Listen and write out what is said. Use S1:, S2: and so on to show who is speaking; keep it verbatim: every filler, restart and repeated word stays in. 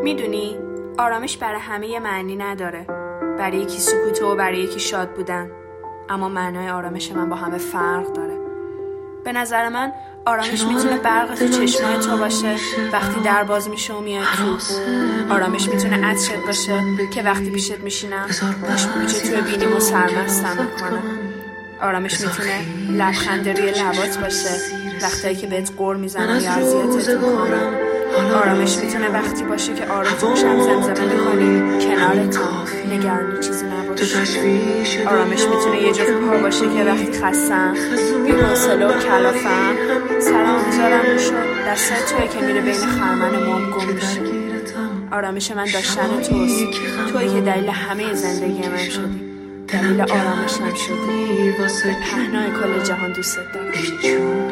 S1: میدونی آرامش برای همه یه معنی نداره. برای یکی سکوته و برای یکی شاد بودن، اما معنای آرامش من با همه فرق داره. به نظر من آرامش میتونه برق تو چشمای تو باشه وقتی در باز میشه و میاد تو. آرامش میتونه عطرت باشه که وقتی پیشت میشینم خوشبوی توی بینیمو سرمستم میکنه. آرامش میتونه لبخند روی لبات باشه وقتی که بهت غر میزنم یا اذیتت میکنم. آرامش میتونه وقتی باشه که آرزوشم زمزمه میکنی کنارتم، نگرانی چیزی نباشه. آرامش میتونه یه جفت پا باشه که وقتی خستم بی‌حوصله و کلافم سلام میذارم روشو، دستت توی که میره بین خرمن موم گم میشه. آرامش من داشتن توست، توی که دلیل همه زندگی من شدی، دلیل آرامشم شدی. به پهنای کل جهان دوست دارم.